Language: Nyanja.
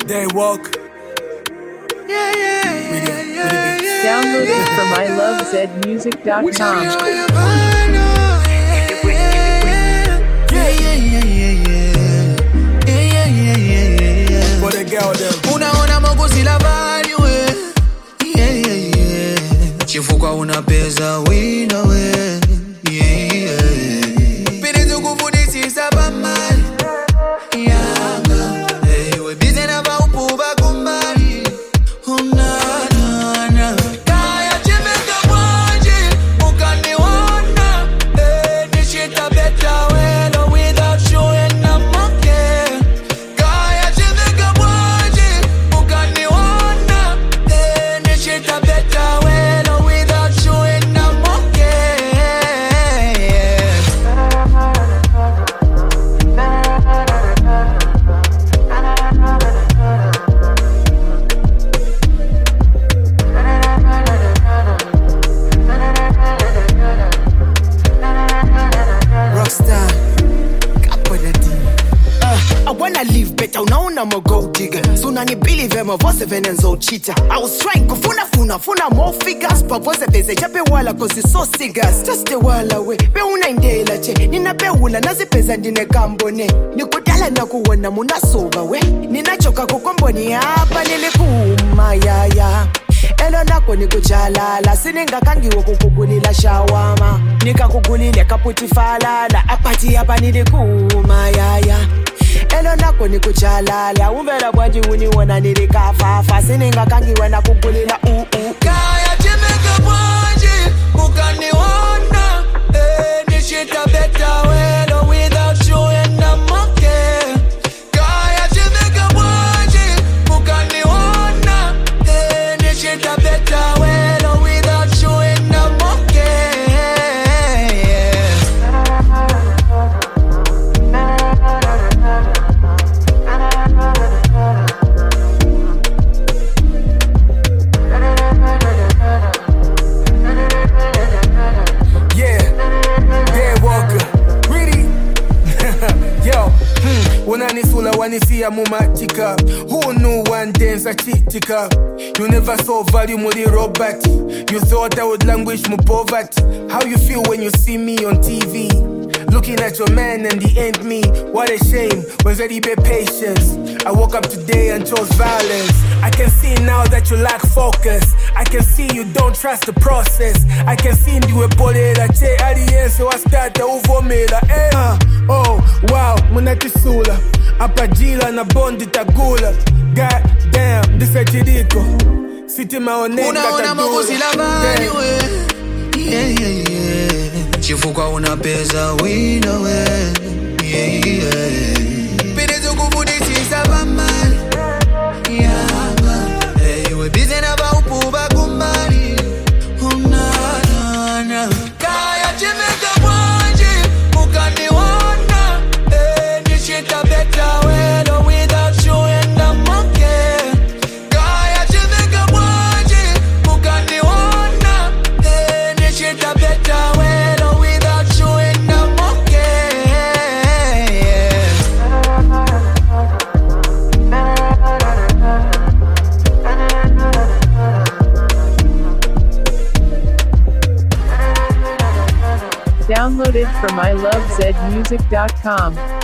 They walk. Download it from ilovezmusic.com. For the girl them. Unaona mogusi la value. Chifukwa unapeza wina we. Pili kufundisha bamali. Hey, we busy na ba upuba kumbali. Unana. Kaya chimeka mwaji. Ukaniona. Hey, this shit a better way. No without you and I'm okay. Kaya chimeka mwaji. Ukaniona. Hey, this shit a better way. No without you and I'm okay. Rockstar. I wanna live better, unaona I'm a gold digger. So unani believe I'm a voice of an cheater. I was trying kufuna more figures. Pa voice veze chape wala cause it's so singers. Just a while away, be unaindela che. Nina beula nazipeza ndine kambone. Nikudala na kuona munasova we. Ninachoka kukomboni hapa nilikuma ya. Elo nako nikuchalala. Siningakangiwo kukugulila shawama. Nikakugulile kaputi falala. Apati hapa nilikuma ya. Elo nako nikuchalala. Umvela bwanji uniwona nilikafafa. Siningakangiwe na kugulila Kaya chimeka mwaji. Ukaniona. This shit a better way. No without you and I'm okay. Kaya chimeka mwaji. Ukaniona. This shit a better way. No without you and I'm okay. Yeah, they walker. Really? Yo, unanisula wanisia mumatika. Who knew one dance a chitika? You never saw value muri robot. You thought I would languish mu poverty. How you feel when you see me on TV? Looking at your man and the ain't me. What a shame, was ready be patience. I woke up today and chose violence. I can see now that you lack focus. I can see you don't trust the process. I can see you epolera che aliyense wastata uvomela. Oh, wow, munatisula. Apajila na bondi tagula. God damn, this a chiriko. City maoneka Unaona mogusi la value. Chifukwa unapeza wina we. Pili kufundisha bamali. Hey, we busy na ba upuba kumbali. Unana. Kaya chimeka mwaji. Ukaniona. This shit a better way. No without you and I'm okay. Kaya chimeka mwaji. Ukaniona. This shit a better way. No without you and I'm okay. Download it from ilovezmusic.com.